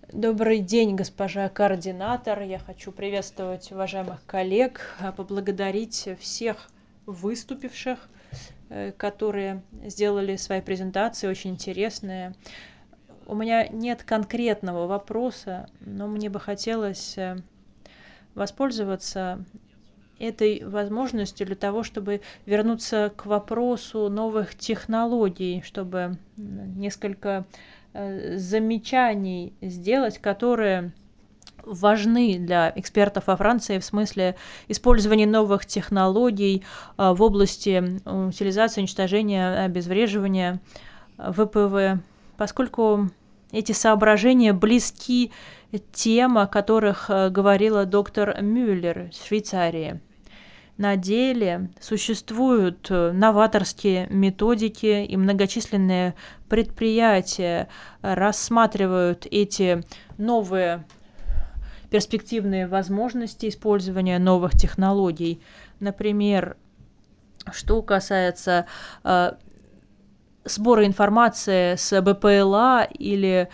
Добрый день, госпожа координатор. Я хочу приветствовать уважаемых коллег, поблагодарить всех выступивших, которые сделали свои презентации очень интересные. У меня нет конкретного вопроса, но мне бы хотелось воспользоваться этой возможностью для того, чтобы вернуться к вопросу новых технологий, чтобы несколько замечаний сделать, которые важны для экспертов во Франции в смысле использования новых технологий в области утилизации, уничтожения, обезвреживания ВПВ, поскольку эти соображения близки тем, о которых говорила доктор Мюллер из Швейцарии. На деле существуют новаторские методики, и многочисленные предприятия рассматривают эти новые перспективные возможности использования новых технологий. Например, что касается сбора информации с БПЛА или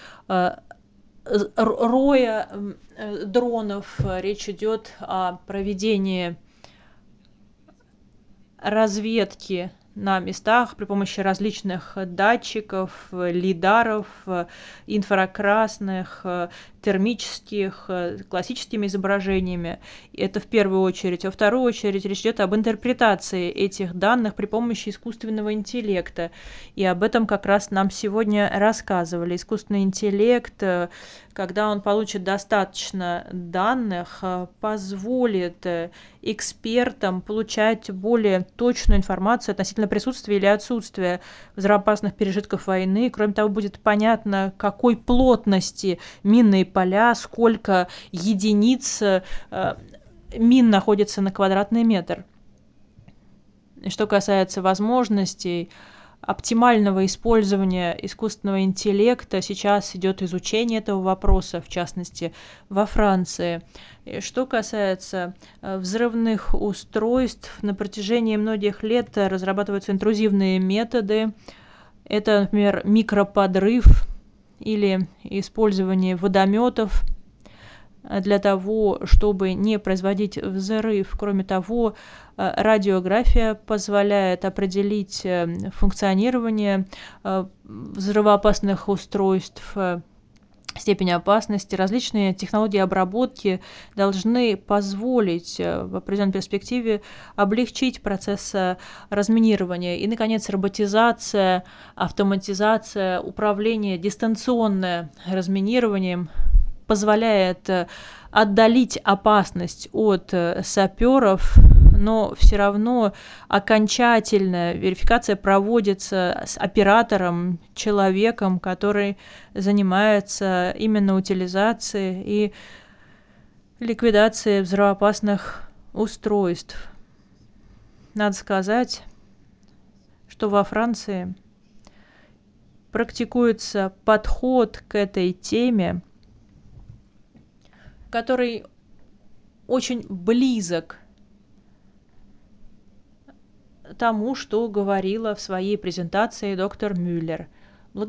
роя дронов, речь идет о проведении разведки на местах при помощи различных датчиков, лидаров, инфракрасных, термических, классическими изображениями. Это в первую очередь. Во вторую очередь речь идет об интерпретации этих данных при помощи искусственного интеллекта. И об этом как раз нам сегодня рассказывали. Искусственный интеллект, когда он получит достаточно данных, позволит экспертам получать более точную информацию относительно присутствия или отсутствия взрывоопасных пережитков войны. Кроме того, будет понятно, какой плотности минные поля, сколько единиц мин находится на квадратный метр. Что касается возможностей оптимального использования искусственного интеллекта, сейчас идет изучение этого вопроса, в частности, во Франции. Что касается взрывных устройств, на протяжении многих лет разрабатываются интрузивные методы. Это, например, микроподрыв или использование водометов для того, чтобы не производить взрыв. Кроме того, радиография позволяет определить функционирование взрывоопасных устройств, степень опасности. Различные технологии обработки должны позволить в определенной перспективе облегчить процесс разминирования. И, наконец, роботизация, автоматизация, управление, дистанционное разминированием позволяет отдалить опасность от саперов, но все равно окончательная верификация проводится с оператором, человеком, который занимается именно утилизацией и ликвидацией взрывоопасных устройств. Надо сказать, что во Франции практикуется подход к этой теме, который очень близок тому, что говорила в своей презентации доктор Мюллер.